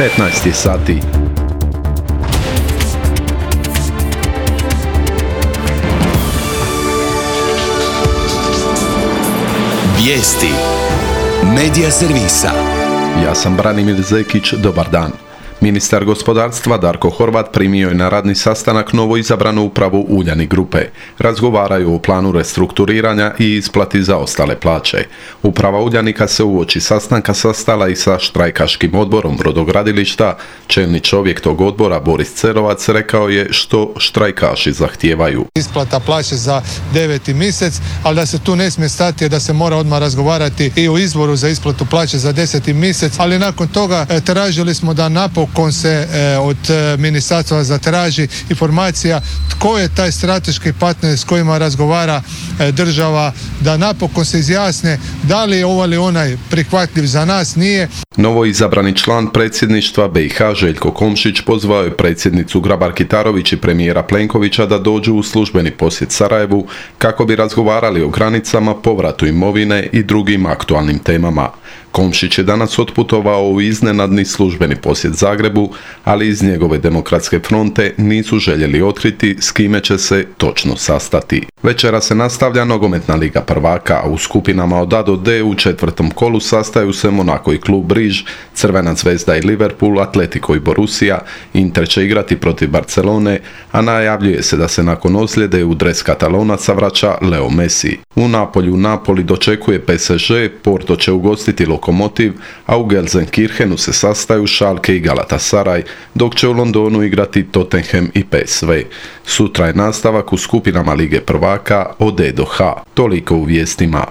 15 sati. Vijesti Medija servisa. Ja sam Branimir Zekić, dobar dan. Ministar gospodarstva Darko Horvat primio je na radni sastanak novoizabranu upravu Uljanik grupe. Razgovaraju o planu restrukturiranja i isplati za ostale plaće. Uprava Uljanika se uoči sastanka sastala i sa štrajkaškim odborom brodogradilišta. Čelni čovjek tog odbora Boris Cerovac rekao je što štrajkaši zahtijevaju. Isplata plaće za 9. mjesec, ali da se tu ne smije stati, da se mora odmah razgovarati i o izboru za isplatu plaće za 10. mjesec, ali nakon toga tražili smo da napokon se od ministarstva zatraži informacija tko je taj strateški partner s kojima razgovara država, da napokon se izjasne da li je ovaj ili onaj prihvatljiv za nas, nije. Novoizabrani član predsjedništva BiH Željko Komšić pozvao je predsjednicu Grabar-Kitarović i premijera Plenkovića da dođu u službeni posjet Sarajevu kako bi razgovarali o granicama, povratu imovine i drugim aktualnim temama. Komšić je danas otputovao u iznenadni službeni posjet Zagrebu, ali iz njegove demokratske fronte nisu željeli otkriti s kime će se točno sastati. Večera se nastavlja nogometna liga prvaka, a u skupinama od A do D u četvrtom kolu sastaju se Monako i klub Briž, Crvena zvezda i Liverpool, Atletico i Borussia, Inter će igrati protiv Barcelone, a najavljuje se da se nakon ozljede u dres Katalonaca vraća Leo Messi. U Napolju Napoli dočekuje PSG, Porto će ugostiti Lokomotiv, a u Gelsenkirchenu se sastaju Schalke i Galatasaray, dok će u Londonu igrati Tottenham i PSV. Sutra je nastavak u skupinama lige prvaka od E do H. Toliko u vijestima.